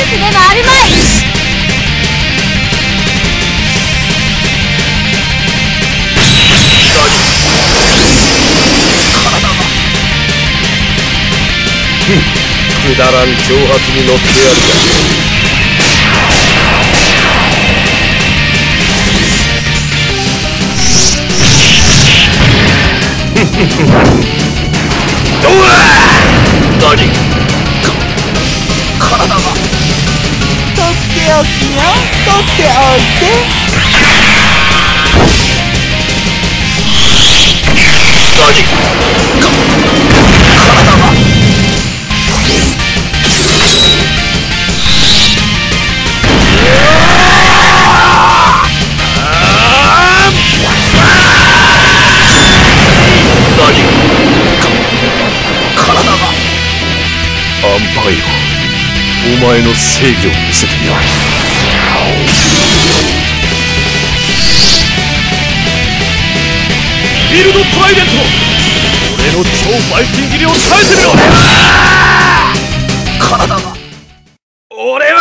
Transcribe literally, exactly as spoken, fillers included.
すればあるまい。 くだらん挑発に乗ってやるか。どうだ何か体がとっておきよ、とっておいて。 何か体がアンパイア、お前の正義を見せてみろ。フィールドトライデント、俺の超バイキン斬りを耐えてみろ。体が俺は